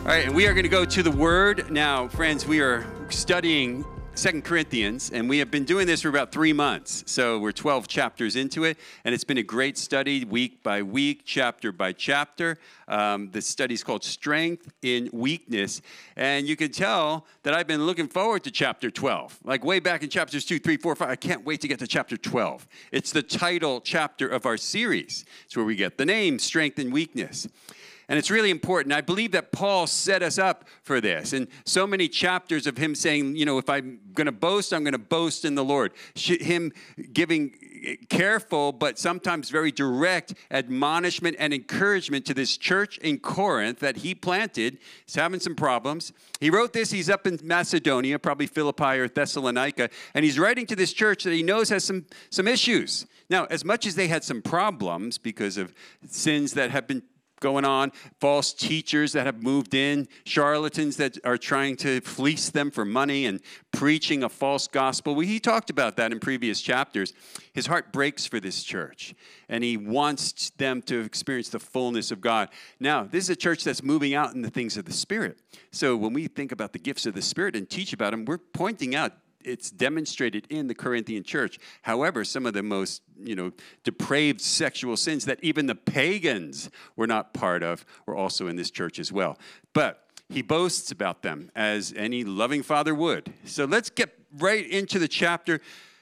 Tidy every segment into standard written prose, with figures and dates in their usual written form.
All right, and we are going to go to the Word. Now, friends, we are studying 2 Corinthians, and we have been doing this for about 3 months. So we're 12 chapters into it, and it's been a great study week by week, chapter by chapter. The study is called Strength in Weakness, and you can tell that I've been looking forward to chapter 12. Like way back in chapters 2, 3, 4, 5, I can't wait to get to chapter 12. It's the title chapter of our series. It's where we get the name, Strength in Weakness. And it's really important. I believe that Paul set us up for this. And so many chapters of him saying, you know, if I'm going to boast, I'm going to boast in the Lord. Him giving careful but sometimes very direct admonishment and encouragement to this church in Corinth that he planted. He's having some problems. He wrote this. He's up in Macedonia, probably Philippi or Thessalonica. And he's writing to this church that he knows has some issues. Now, as much as they had some problems because of sins that have been going on, false teachers that have moved in, charlatans that are trying to fleece them for money and preaching a false gospel. He talked about that in previous chapters. His heart breaks for this church, and he wants them to experience the fullness of God. Now, this is a church that's moving out in the things of the Spirit. So when we think about the gifts of the Spirit and teach about them, we're pointing out it's demonstrated in the Corinthian church. However, some of the most, depraved sexual sins that even the pagans were not part of were also in this church as well. But he boasts about them as any loving father would. So let's get right into the chapter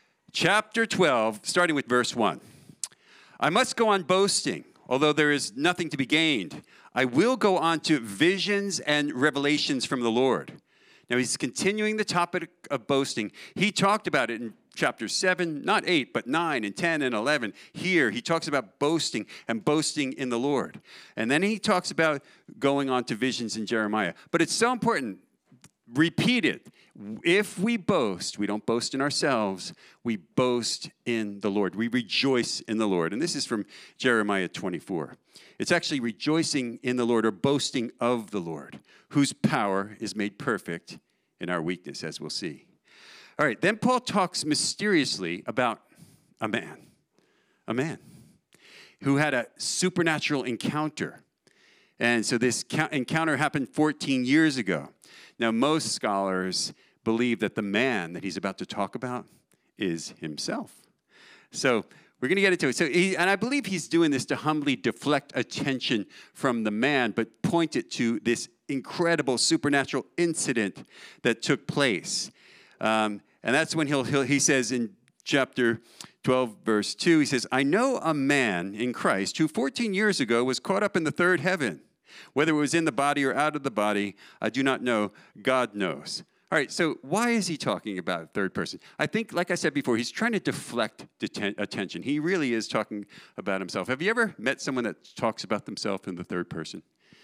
12, starting with verse 1. I must go on boasting, although there is nothing to be gained. I will go on to visions and revelations from the Lord. Now, he's continuing the topic of boasting. He talked about it in chapter 7, not 8, but 9 and 10 and 11. Here, he talks about boasting and boasting in the Lord. And then he talks about going on to visions in Jeremiah. But it's so important, repeat it. If we boast, we don't boast in ourselves, we boast in the Lord. We rejoice in the Lord. And this is from Jeremiah 24. It's actually rejoicing in the Lord or boasting of the Lord, whose power is made perfect in our weakness, as we'll see. All right, then Paul talks mysteriously about a man who had a supernatural encounter. And so this encounter happened 14 years ago. Now, most scholars believe that the man that he's about to talk about is himself. So we're going to get into it. And I believe he's doing this to humbly deflect attention from the man, but point it to this incredible supernatural incident that took place. And that's when he says in chapter 12, verse 2, he says, I know a man in Christ who 14 years ago was caught up in the third heaven. Whether it was in the body or out of the body, I do not know. God knows. All right, so why is he talking about third person? I think, like I said before, he's trying to deflect attention. He really is talking about himself. Have you ever met someone that talks about themselves in the third person?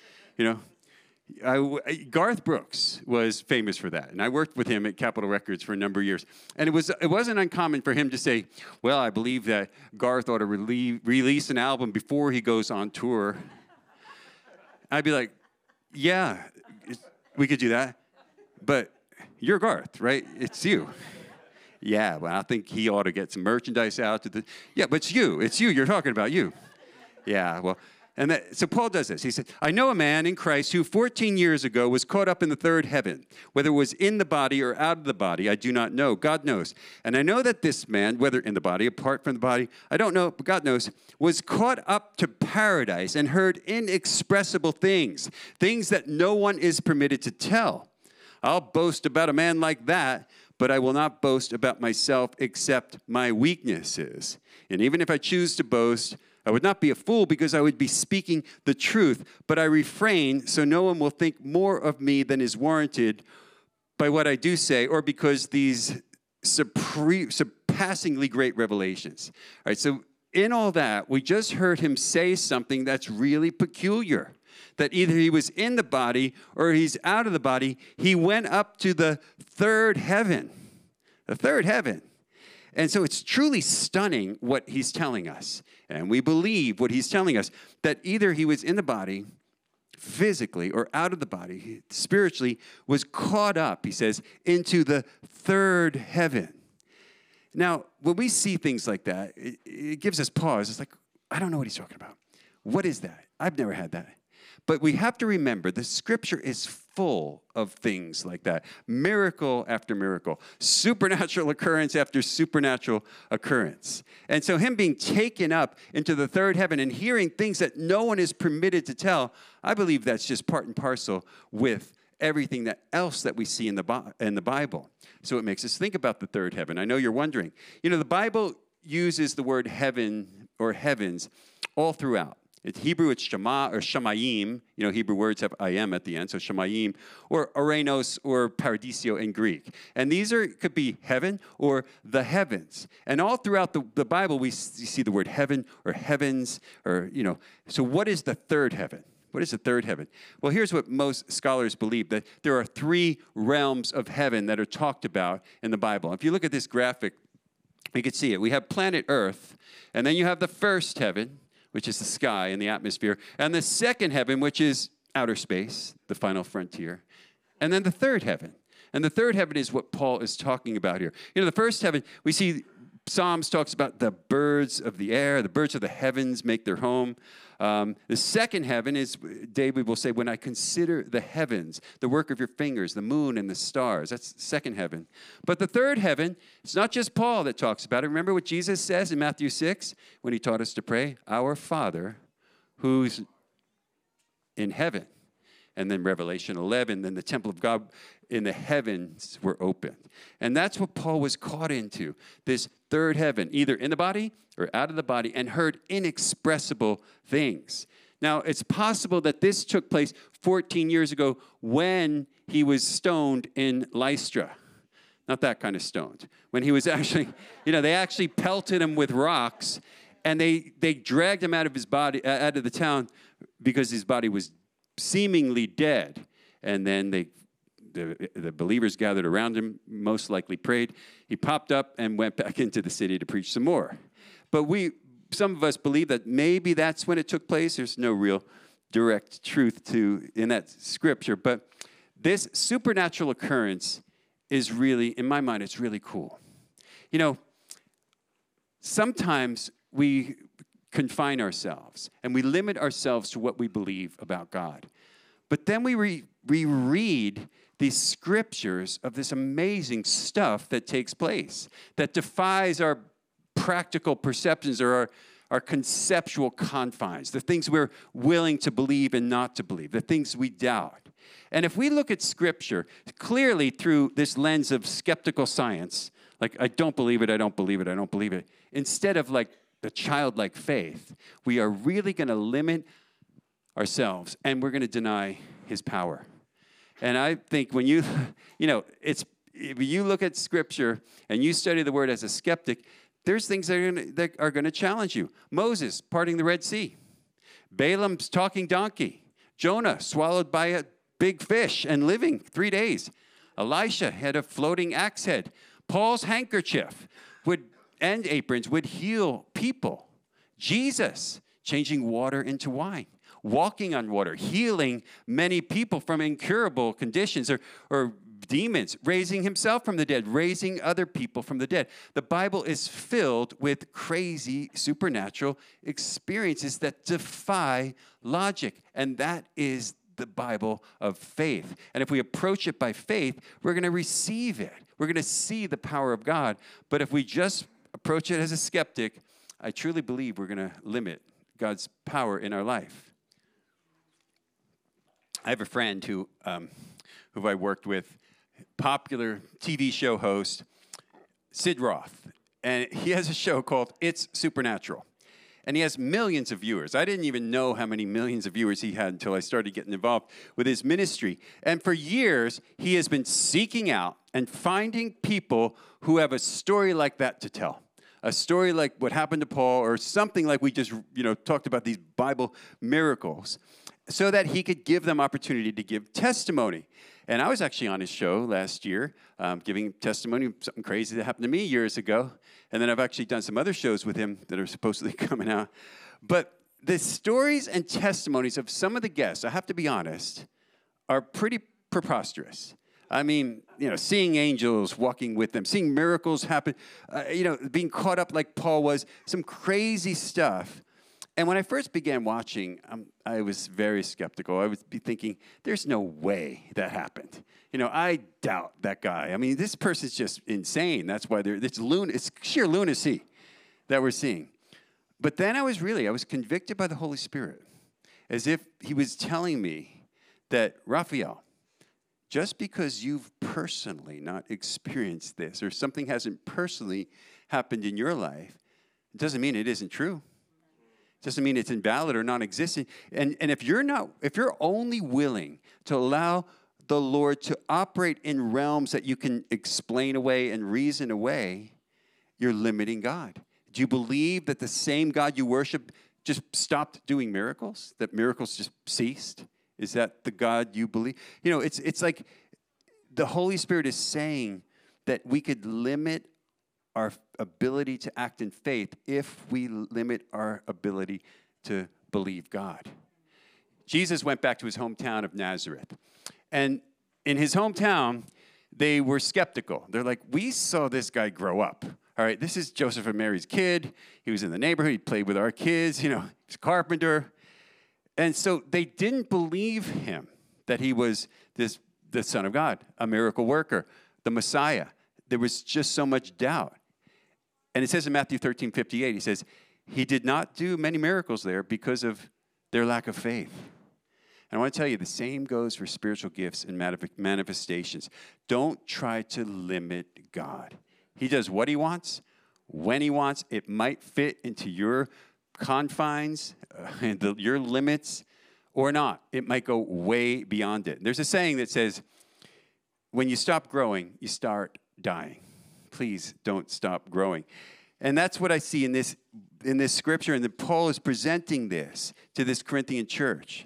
Garth Brooks was famous for that, and I worked with him at Capitol Records for a number of years. And it wasn't uncommon for him to say, well, I believe that Garth ought to release an album before he goes on tour. I'd be like, yeah, we could do that, but you're Garth, right? It's you. Yeah, well, I think he ought to get some merchandise out to the... Yeah, but it's you. It's you. You're talking about you. Yeah, well... So Paul does this. He said, I know a man in Christ who 14 years ago was caught up in the third heaven. Whether it was in the body or out of the body, I do not know. God knows. And I know that this man, whether in the body, apart from the body, I don't know, but God knows, was caught up to paradise and heard inexpressible things, things that no one is permitted to tell. I'll boast about a man like that, but I will not boast about myself except my weaknesses. And even if I choose to boast, I would not be a fool because I would be speaking the truth, but I refrain so no one will think more of me than is warranted by what I do say or because these surpassingly great revelations. All right, so in all that, we just heard him say something that's really peculiar, that either he was in the body or he's out of the body. He went up to the third heaven, the third heaven. And so it's truly stunning what he's telling us. And we believe what he's telling us, that either he was in the body physically or out of the body, spiritually, was caught up, he says, into the third heaven. Now, when we see things like that, it gives us pause. It's like, I don't know what he's talking about. What is that? I've never had that. But we have to remember the scripture is full of things like that. Miracle after miracle. Supernatural occurrence after supernatural occurrence. And so him being taken up into the third heaven and hearing things that no one is permitted to tell, I believe that's just part and parcel with everything else that we see in the Bible. So it makes us think about the third heaven. I know you're wondering. You know, the Bible uses the word heaven or heavens all throughout. In Hebrew, it's Shema or Shamayim. You know, Hebrew words have I-am at the end, so Shamayim, or Orenos or Paradisio in Greek. And these could be heaven or the heavens. And all throughout the Bible, we see the word heaven or heavens, or, you know. So what is the third heaven? What is the third heaven? Well, here's what most scholars believe, that there are 3 realms of heaven that are talked about in the Bible. If you look at this graphic, you can see it. We have planet Earth, and then you have the first heaven, which is the sky and the atmosphere, and the second heaven, which is outer space, the final frontier, and then the third heaven. And the third heaven is what Paul is talking about here. You know, the first heaven, we see Psalms talks about the birds of the air, the birds of the heavens make their home. The second heaven is, David will say, when I consider the heavens, the work of your fingers, the moon and the stars. That's the second heaven. But the third heaven, it's not just Paul that talks about it. Remember what Jesus says in Matthew 6 when he taught us to pray? Our Father who's in heaven. And then Revelation 11, then the temple of God in the heavens were opened. And that's what Paul was caught into, this third heaven, either in the body or out of the body, and heard inexpressible things. Now, it's possible that this took place 14 years ago when he was stoned in Lystra. Not that kind of stoned. When he was actually, you know, they actually pelted him with rocks, and they dragged him out of his body, out of the town, because his body was seemingly dead. And then the believers gathered around him, most likely prayed. He popped up and went back into the city to preach some more. But some of us believe that maybe that's when it took place. There's no real direct truth in that scripture. But this supernatural occurrence is really, in my mind, it's really cool. You know, sometimes we confine ourselves and we limit ourselves to what we believe about God. But then we read these scriptures of this amazing stuff that takes place, that defies our practical perceptions or our conceptual confines, the things we're willing to believe and not to believe, the things we doubt. And if we look at Scripture clearly through this lens of skeptical science, like I don't believe it, I don't believe it, I don't believe it, instead of like the childlike faith, we are really going to limit ourselves and we're going to deny His power. And I think when if you look at Scripture and you study the Word as a skeptic, there's things that are going to challenge you. Moses parting the Red Sea. Balaam's talking donkey. Jonah swallowed by a big fish and living 3 days. Elisha had a floating axe head. Paul's handkerchief and aprons would heal people. Jesus changing water into wine. Walking on water, healing many people from incurable conditions or demons, raising himself from the dead, raising other people from the dead. The Bible is filled with crazy supernatural experiences that defy logic, and that is the Bible of faith. And if we approach it by faith, we're going to receive it. We're going to see the power of God. But if we just approach it as a skeptic, I truly believe we're going to limit God's power in our life. I have a friend who I worked with, popular TV show host, Sid Roth. And he has a show called It's Supernatural. And he has millions of viewers. I didn't even know how many millions of viewers he had until I started getting involved with his ministry. And for years, he has been seeking out and finding people who have a story like that to tell. A story like what happened to Paul, or something like we just talked about, these Bible miracles, so that he could give them opportunity to give testimony. And I was actually on his show last year, giving testimony of something crazy that happened to me years ago. And then I've actually done some other shows with him that are supposedly coming out. But the stories and testimonies of some of the guests, I have to be honest, are pretty preposterous. I mean, seeing angels walking with them, seeing miracles happen, being caught up like Paul was, some crazy stuff. And when I first began watching, I was very skeptical. I would be thinking, there's no way that happened. I doubt that guy. I mean, this person's just insane. That's why it's sheer lunacy that we're seeing. But then I was convicted by the Holy Spirit, as if he was telling me that, Raphael, just because you've personally not experienced this or something hasn't personally happened in your life, it doesn't mean it isn't true. It doesn't mean it's invalid or non-existent. And if you're only willing to allow the Lord to operate in realms that you can explain away and reason away, you're limiting God. Do you believe that the same God you worship just stopped doing miracles? That miracles just ceased? Is that the God you believe? It's like the Holy Spirit is saying that we could limit our ability to act in faith if we limit our ability to believe God. Jesus went back to his hometown of Nazareth. And in his hometown, they were skeptical. They're like, we saw this guy grow up. All right, this is Joseph and Mary's kid. He was in the neighborhood. He played with our kids. He's a carpenter. And so they didn't believe him that he was the Son of God, a miracle worker, the Messiah. There was just so much doubt. And it says in Matthew 13:58, he says, he did not do many miracles there because of their lack of faith. And I want to tell you, the same goes for spiritual gifts and manifestations. Don't try to limit God. He does what he wants, when he wants. It might fit into your confines, your limits, or not. It might go way beyond it. There's a saying that says, when you stop growing, you start dying. Please don't stop growing. And that's what I see in this scripture, and that Paul is presenting this to this Corinthian church.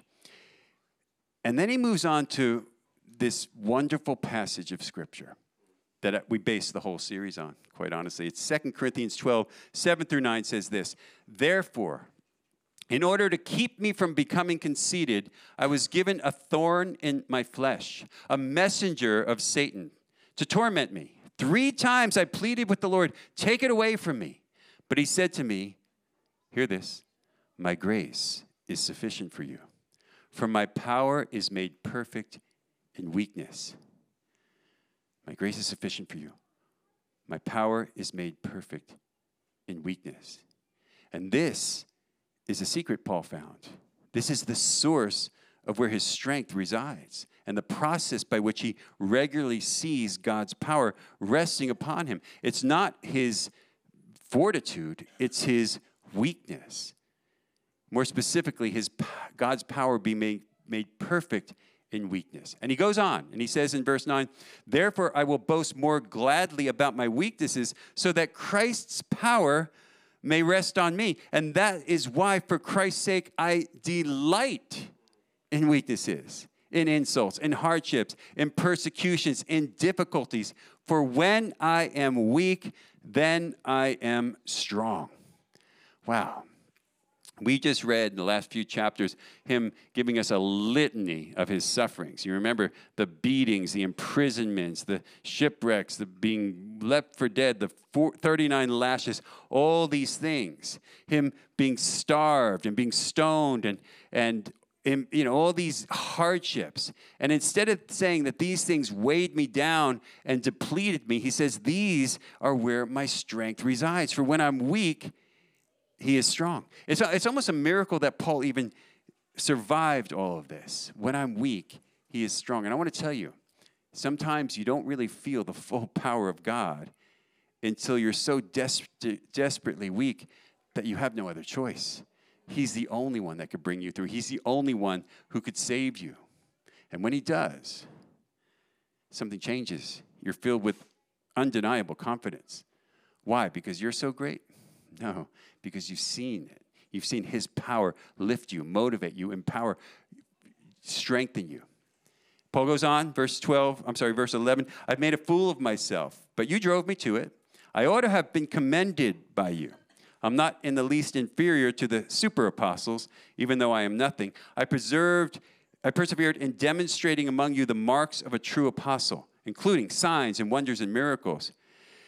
And then he moves on to this wonderful passage of scripture that we base the whole series on, quite honestly. It's 2 Corinthians 12, 7-9 says this, therefore, in order to keep me from becoming conceited, I was given a thorn in my flesh, a messenger of Satan, to torment me. 3 times I pleaded with the Lord, take it away from me. But he said to me, hear this, my grace is sufficient for you, for my power is made perfect in weakness. My grace is sufficient for you. My power is made perfect in weakness. And this is a secret Paul found. This is the source of where his strength resides and the process by which he regularly sees God's power resting upon him. It's not his fortitude, it's his weakness. More specifically, God's power being made perfect in weakness. And he goes on, and he says in verse 9, therefore I will boast more gladly about my weaknesses, so that Christ's power may rest on me. And that is why, for Christ's sake, I delight in weaknesses, in insults, in hardships, in persecutions, in difficulties. For when I am weak, then I am strong. Wow. We just read in the last few chapters him giving us a litany of his sufferings. You remember the beatings, the imprisonments, the shipwrecks, the being left for dead, the 39 lashes, all these things. Him being starved and being stoned and all these hardships. And instead of saying that these things weighed me down and depleted me, he says, these are where my strength resides. For when I'm weak, he is strong. It's almost a miracle that Paul even survived all of this. When I'm weak, he is strong. And I want to tell you, sometimes you don't really feel the full power of God until you're so desperately weak that you have no other choice. He's the only one that could bring you through. He's the only one who could save you. And when he does, something changes. You're filled with undeniable confidence. Why? Because you're so great? No, because you've seen it. You've seen his power lift you, motivate you, empower, strengthen you. Paul goes on, verse 11. I've made a fool of myself, but you drove me to it. I ought to have been commended by you. I'm not in the least inferior to the super apostles, even though I am nothing. I persevered in demonstrating among you the marks of a true apostle, including signs and wonders and miracles.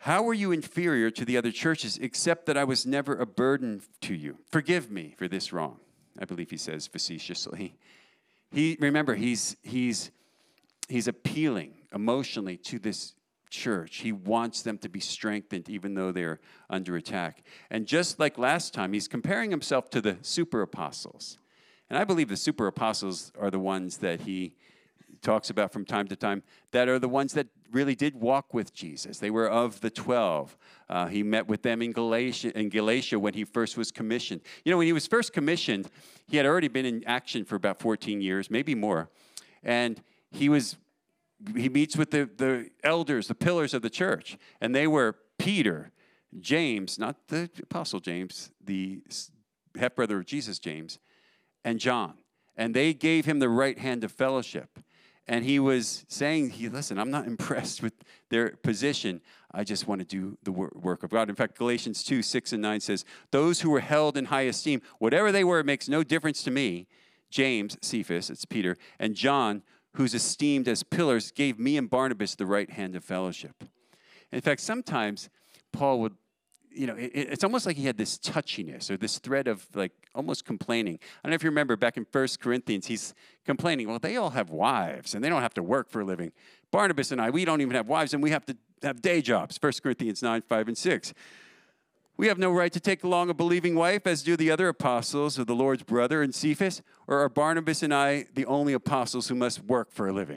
How were you inferior to the other churches, except that I was never a burden to you? Forgive me for this wrong. I believe he says facetiously. Remember, he's appealing emotionally to this church. He wants them to be strengthened even though they're under attack. And just like last time, he's comparing himself to the super apostles. And I believe the super apostles are the ones that he talks about from time to time, that are the ones that really did walk with Jesus. They were of the 12. He met with them in Galatia when he first was commissioned. You know, when he was first commissioned, he had already been in action for about 14 years, maybe more. And he meets with the elders, the pillars of the church. And they were Peter, James, not the apostle James, the half-brother of Jesus, James, and John. And they gave him the right hand of fellowship. And he was saying, listen, I'm not impressed with their position. I just want to do the work of God. In fact, Galatians 2, 6 and 9 says, those who were held in high esteem, whatever they were, it makes no difference to me. James, Cephas, it's Peter, and John, who's esteemed as pillars, gave me and Barnabas the right hand of fellowship. In fact, sometimes Paul would, it's almost like he had this touchiness or this thread of like almost complaining. I don't know if you remember back in 1 Corinthians, he's complaining, well, they all have wives and they don't have to work for a living. Barnabas and I, we don't even have wives and we have to have day jobs. 1 Corinthians 9, 5, and 6. We have no right to take along a believing wife, as do the other apostles or the Lord's brother and Cephas, or are Barnabas and I the only apostles who must work for a living?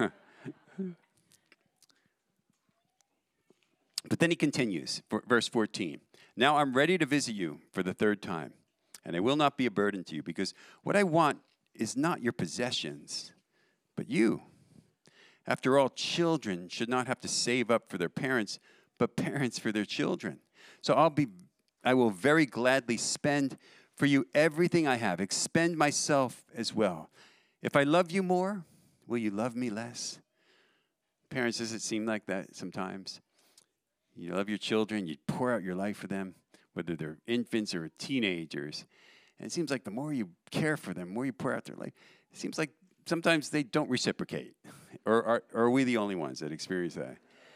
But then he continues, verse 14. Now I'm ready to visit you for the third time, and I will not be a burden to you, because what I want is not your possessions, but you. After all, children should not have to save up for their parents, but parents for their children. So I will very gladly spend for you everything I have, expend myself as well. If I love you more, will you love me less? Parents, does it seem like that sometimes? You love your children, you pour out your life for them, whether they're infants or teenagers. And it seems like the more you care for them, the more you pour out their life, it seems like sometimes they don't reciprocate. Or are we the only ones that experience that?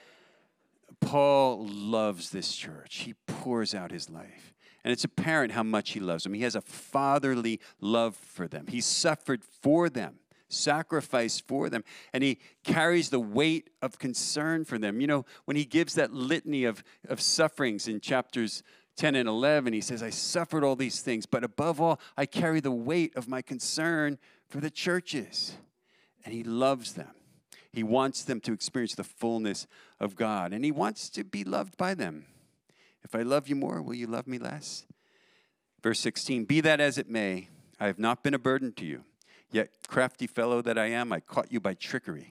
Paul loves this church. He pours out his life. And it's apparent how much he loves them. He has a fatherly love for them. He suffered for them, sacrificed for them, and he carries the weight of concern for them. You know, when he gives that litany of sufferings in chapters 10 and 11, he says, I suffered all these things, but above all, I carry the weight of my concern for the churches. And he loves them. He wants them to experience the fullness of God, and he wants to be loved by them. If I love you more, will you love me less? Verse 16, be that as it may, I have not been a burden to you. Yet, crafty fellow that I am, I caught you by trickery.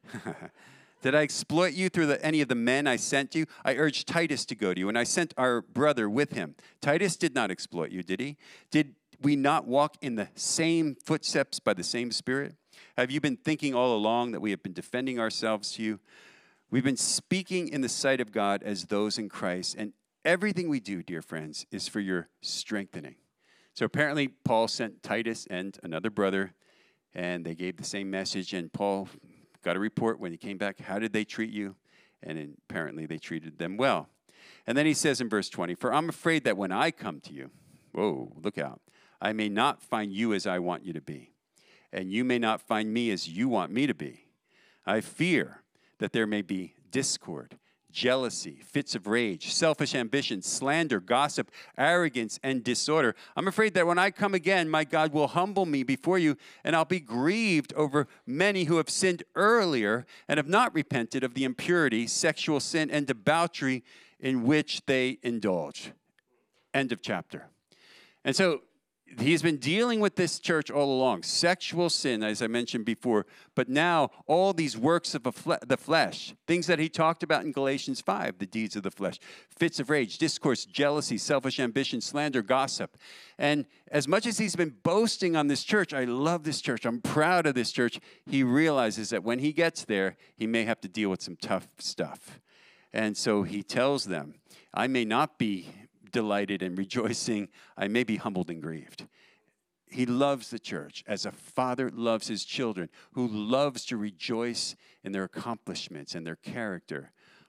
Did I exploit you through any of the men I sent you? I urged Titus to go to you, and I sent our brother with him. Titus did not exploit you, did he? Did we not walk in the same footsteps by the same Spirit? Have you been thinking all along that we have been defending ourselves to you? We've been speaking in the sight of God as those in Christ, and everything we do, dear friends, is for your strengthening. So apparently, Paul sent Titus and another brother, and they gave the same message, and Paul got a report when he came back. How did they treat you? And apparently, they treated them well. And then he says in verse 20, for I'm afraid that when I come to you, whoa, look out, I may not find you as I want you to be, and you may not find me as you want me to be. I fear that there may be discord, jealousy, fits of rage, selfish ambition, slander, gossip, arrogance, and disorder. I'm afraid that when I come again, my God will humble me before you, and I'll be grieved over many who have sinned earlier and have not repented of the impurity, sexual sin, and debauchery in which they indulge. End of chapter. And so he's been dealing with this church all along. Sexual sin, as I mentioned before, but now all these works of the flesh, things that he talked about in Galatians 5, the deeds of the flesh, fits of rage, discourse, jealousy, selfish ambition, slander, gossip. And as much as he's been boasting on this church, I love this church, I'm proud of this church, he realizes that when he gets there, he may have to deal with some tough stuff. And so he tells them, I may not be delighted and rejoicing, I may be humbled and grieved. He loves the church as a father loves his children, who loves to rejoice in their accomplishments and their character.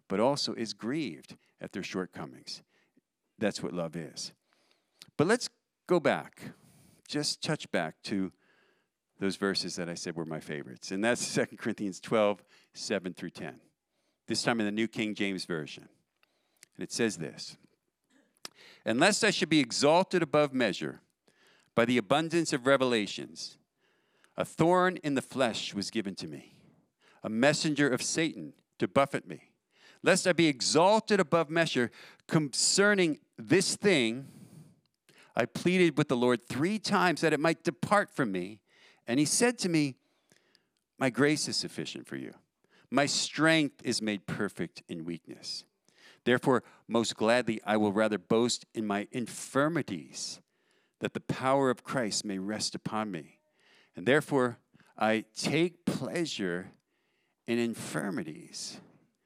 but also is grieved at their shortcomings. That's what love is. But let's go back, just touch back to those verses that I said were my favorites. And that's 2 Corinthians 12, 7 through 10. This time in the New King James Version. And it says this: "And lest I should be exalted above measure by the abundance of revelations, a thorn in the flesh was given to me, a messenger of Satan to buffet me. Lest I be exalted above measure concerning this thing, I pleaded with the Lord 3 times that it might depart from me. And he said to me, my grace is sufficient for you. My strength is made perfect in weakness. Therefore, most gladly, I will rather boast in my infirmities, that the power of Christ may rest upon me. And therefore, I take pleasure in infirmities,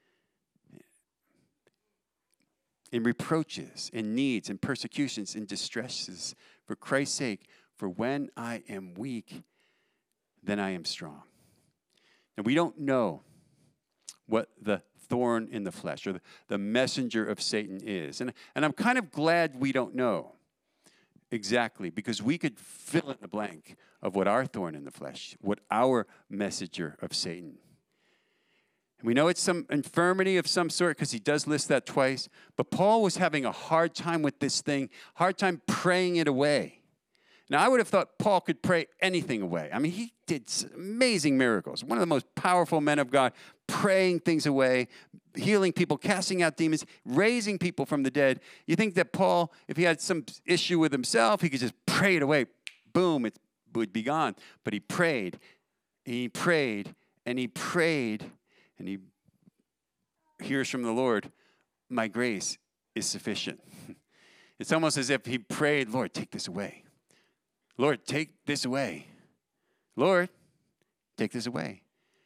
in reproaches, in needs, in persecutions, in distresses, for Christ's sake. For when I am weak, then I am strong." And we don't know what the thorn in the flesh or the messenger of Satan is. And I'm kind of glad we don't know exactly, because we could fill in the blank of what our thorn in the flesh, what our messenger of Satan. And we know it's some infirmity of some sort because he does list that twice. But Paul was having a hard time with this thing, hard time praying it away. Now, I would have thought Paul could pray anything away. I mean, he did amazing miracles. One of the most powerful men of God, praying things away, healing people, casting out demons, raising people from the dead. You think that Paul, if he had some issue with himself, he could just pray it away. Boom, it would be gone. But he prayed, and he prayed, and he prayed, and he hears from the Lord, my grace is sufficient. It's almost as if he prayed, Lord, take this away. Lord, take this away. Lord, take this away.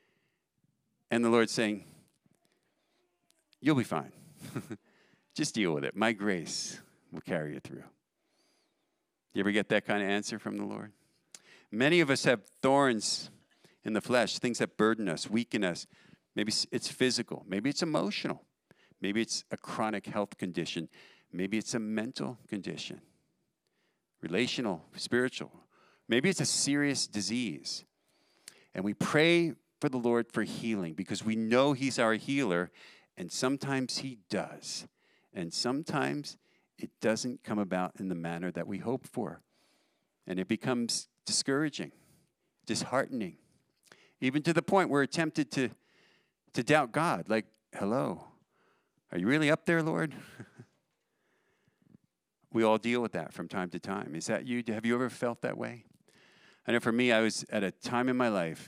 And the Lord's saying, you'll be fine. Just deal with it. My grace will carry you through. You ever get that kind of answer from the Lord? Many of us have thorns in the flesh, things that burden us, weaken us. Maybe it's physical. Maybe it's emotional. Maybe it's a chronic health condition. Maybe it's a mental condition. Relational, spiritual. Maybe it's a serious disease. And we pray for the Lord for healing because we know he's our healer, and sometimes he does. And sometimes it doesn't come about in the manner that we hope for. And it becomes discouraging, disheartening, even to the point where we're tempted to doubt God. Like, hello, are you really up there, Lord? We all deal with that from time to time. Is that you? Have you ever felt that way? I know for me, I was at a time in my life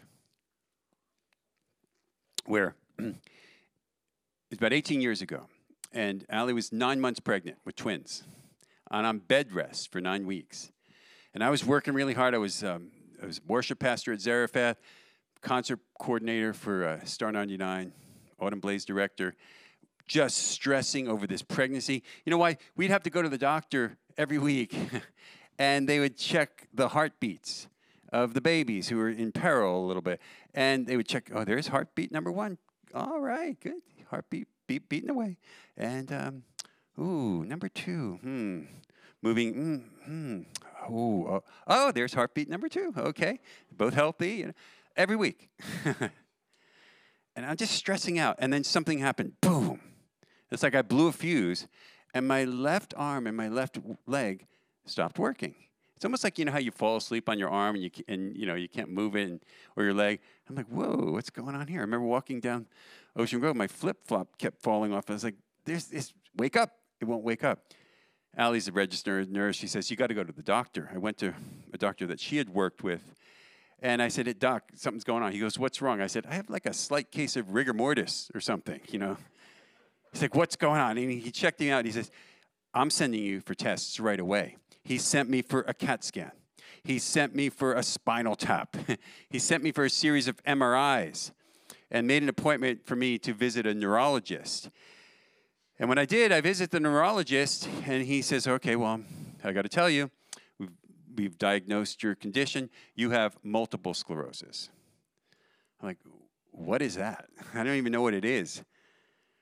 where it was about 18 years ago, and Allie was 9 months pregnant with twins, and on bed rest for 9 weeks. And I was working really hard. I was worship pastor at Zarephath, concert coordinator for Star 99, Autumn Blaze director, just stressing over this pregnancy. You know why? We'd have to go to the doctor every week, and they would check the heartbeats of the babies who were in peril a little bit. And they would check, oh, there's heartbeat number 1. All right, good. Heartbeat beating away. And, number 2. Moving, oh, there's heartbeat number 2. Okay, both healthy, you know, every week. And I'm just stressing out. And then something happened. Boom. It's like I blew a fuse, and my left arm and my left leg stopped working. It's almost like, you know, how you fall asleep on your arm and you can't move it, or your leg. I'm like, whoa, what's going on here? I remember walking down Ocean Grove. My flip-flop kept falling off. I was like, there's this, wake up. It won't wake up. Allie's a registered nurse. She says, you got to go to the doctor. I went to a doctor that she had worked with. And I said, Doc, something's going on. He goes, what's wrong? I said, I have like a slight case of rigor mortis or something, you know. He's like, what's going on? And he checked me out. He says, I'm sending you for tests right away. He sent me for a CAT scan. He sent me for a spinal tap. He sent me for a series of MRIs and made an appointment for me to visit a neurologist. And when I did, I visited the neurologist, and he says, okay, well, I got to tell you, we've diagnosed your condition. You have multiple sclerosis. I'm like, what is that? I don't even know what it is.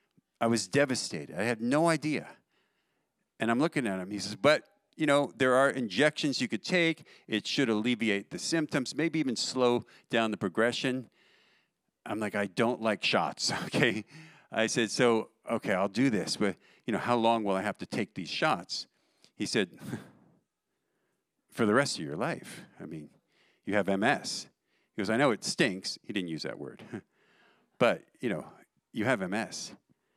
I was devastated. I had no idea. And I'm looking at him. He says, but, there are injections you could take. It should alleviate the symptoms, maybe even slow down the progression. I'm like, I don't like shots, okay? I said, so, okay, I'll do this, but, how long will I have to take these shots? He said, for the rest of your life. I mean, you have MS. He goes, I know it stinks. He didn't use that word. But, you have MS.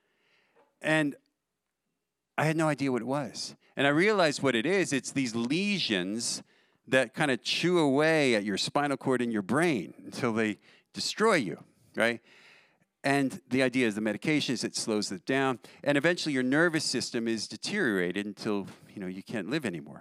And I had no idea what it was. And I realized what it is. It's these lesions that kind of chew away at your spinal cord and your brain until they destroy you, right? And the idea is the medication is it slows it down. And eventually your nervous system is deteriorated until, you can't live anymore.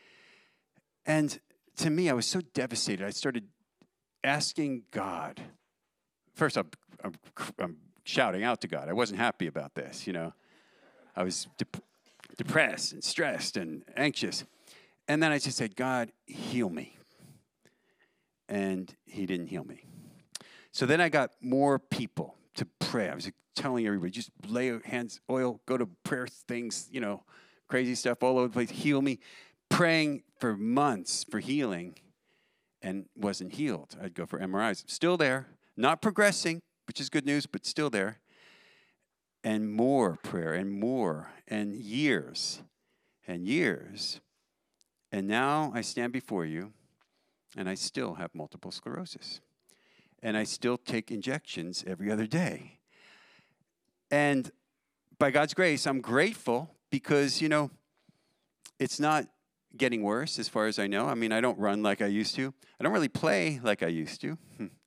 And to me, I was so devastated. I started asking God. First, I'm shouting out to God. I wasn't happy about this, I was depressed and stressed and anxious. And then I just said, God, heal me. And he didn't heal me. So then I got more people to pray. I was telling everybody, just lay hands, oil, go to prayer things, crazy stuff all over the place, heal me. Praying for months for healing and wasn't healed. I'd go for MRIs. Still there, not progressing, which is good news, but still there. And more prayer and more and years and years. And now I stand before you and I still have multiple sclerosis. And I still take injections every other day. And by God's grace, I'm grateful because, it's not getting worse as far as I know. I mean, I don't run like I used to. I don't really play like I used to.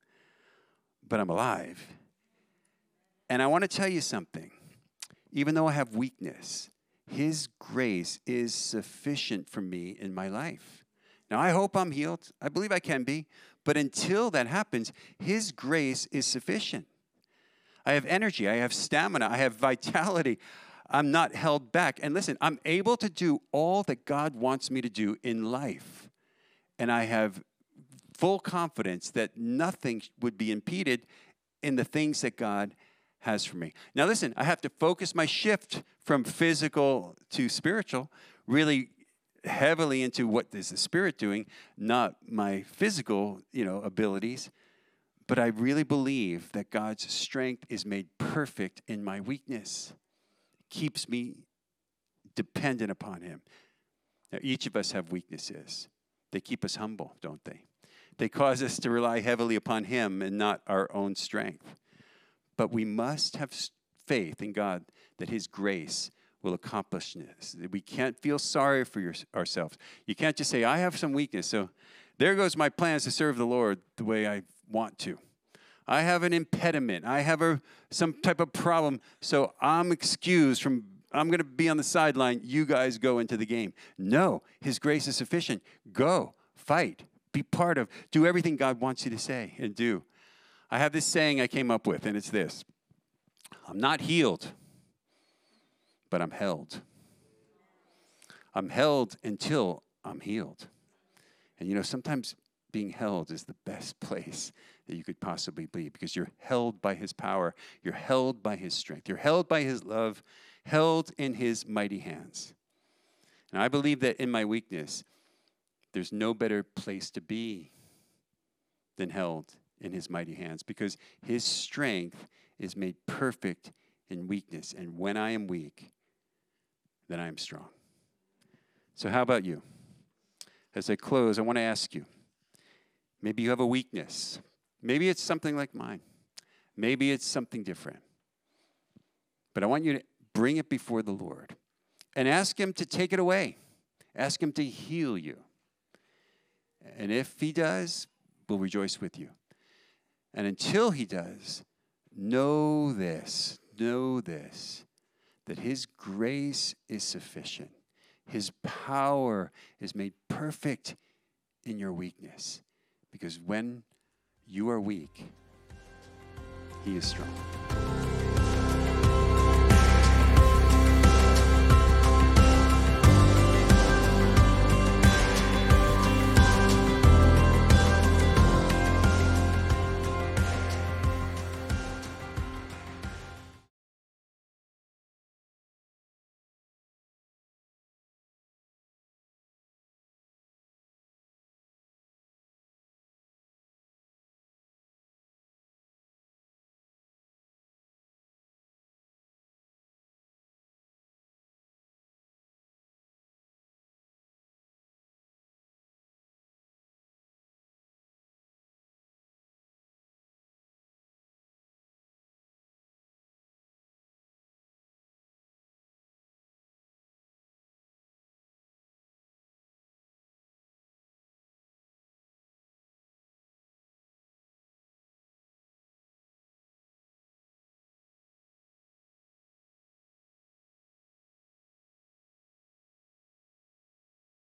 But I'm alive. And I want to tell you something. Even though I have weakness, his grace is sufficient for me in my life. Now, I hope I'm healed. I believe I can be. But until that happens, his grace is sufficient. I have energy. I have stamina. I have vitality. I'm not held back. And listen, I'm able to do all that God wants me to do in life. And I have full confidence that nothing would be impeded in the things that God has for me. Now listen, I have to focus my shift from physical to spiritual, really heavily into what is the Spirit doing, not my physical, abilities. But I really believe that God's strength is made perfect in my weakness. It keeps me dependent upon him. Now, each of us have weaknesses. They keep us humble, don't they? They cause us to rely heavily upon him and not our own strength. But we must have faith in God that his grace will accomplish this. We can't feel sorry for ourselves. You can't just say, I have some weakness, so there goes my plans to serve the Lord the way I want to. I have an impediment. I have some type of problem, so I'm excused from, I'm going to be on the sideline. You guys go into the game. No, his grace is sufficient. Go, fight, be part of, do everything God wants you to say and do. I have this saying I came up with, and it's this. I'm not healed, but I'm held. I'm held until I'm healed. And sometimes being held is the best place that you could possibly be because you're held by his power. You're held by his strength. You're held by his love, held in his mighty hands. And I believe that in my weakness, there's no better place to be than held in his mighty hands because his strength is made perfect in weakness. And when I am weak, then I am strong. So how about you? As I close, I want to ask you, maybe you have a weakness. Maybe it's something like mine. Maybe it's something different. But I want you to bring it before the Lord and ask him to take it away. Ask him to heal you. And if he does, we'll rejoice with you. And until he does, know this, that his grace is sufficient. His power is made perfect in your weakness. Because when you are weak, he is strong.